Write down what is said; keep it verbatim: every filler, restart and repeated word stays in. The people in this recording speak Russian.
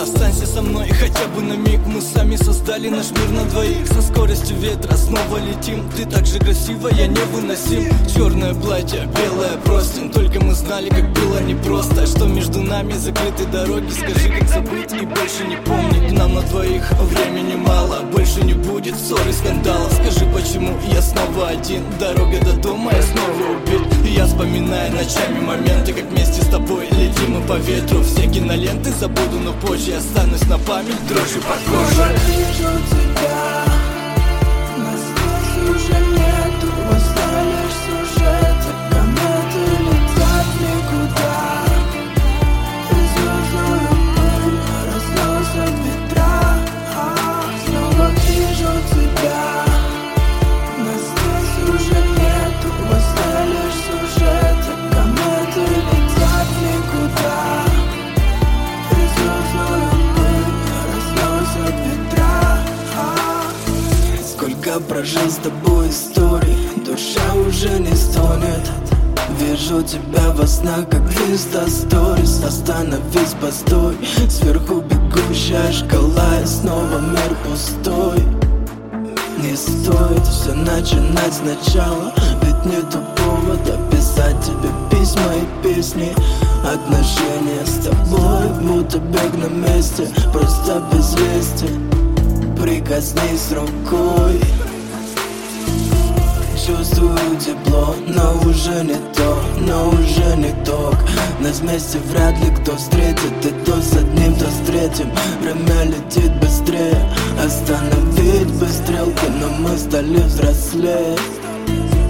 Останься со мной хотя бы на миг. Мы сами создали наш мир на двоих. Со скоростью ветра снова летим. Ты так же красива, я невыносим. Черное платье, белая простынь. Только мы знали, как было непросто. Что между нами закрыты дороги. Скажи, как забыть и больше не помнить. Нам на двоих времени мало. Больше не будет ссор и скандалов. Скажи, почему я снова один. Дорога до дома, я снова убит. И я вспоминаю ночами моменты, как вместе с тобой летим мы по ветру. Все киноленты забуду, но позже останусь на память дрожью по коже. Вижу тебя, нас здесь уже нету. Остались сюжеты, кометы летят никуда. И звездную пыль разносят ветра. Снова вижу тебя, нас здесь уже нету. Остались сюжеты, кометы летят никуда. И звездную пыль разносят ветра. Сколько прожил с тобой историй, душа уже не стонет. Вижу тебя во снах, как инста сторис. Остановись, постой, сверху бегущая шкала. И снова мир пустой. Не стоит все начинать сначала, ведь нету повода писать тебе письма и песни. Отношения с тобой будто бег на месте, просто без вести. Прикоснись рукой. Чувствую тепло, но уже не то, но уже не то. Нас вместе вряд ли кто встретит. И то с одним, то с третьим. Время летит быстрее. Остановить бы стрелки, но мы стали взрослее.